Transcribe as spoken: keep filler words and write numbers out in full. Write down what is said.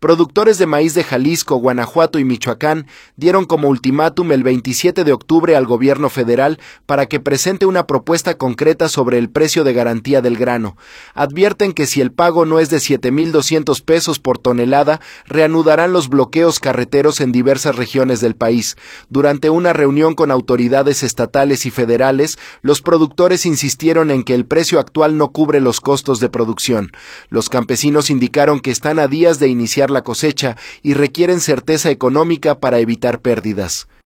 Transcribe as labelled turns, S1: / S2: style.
S1: Productores de maíz de Jalisco, Guanajuato y Michoacán dieron como ultimátum el veintisiete de octubre al gobierno federal para que presente una propuesta concreta sobre el precio de garantía del grano. Advierten que si el pago no es de siete mil doscientos pesos por tonelada, reanudarán los bloqueos carreteros en diversas regiones del país. Durante una reunión con autoridades estatales y federales, los productores insistieron en que el precio actual no cubre los costos de producción. Los campesinos indicaron que están a días de iniciar la cosecha y requieren certeza económica para evitar pérdidas.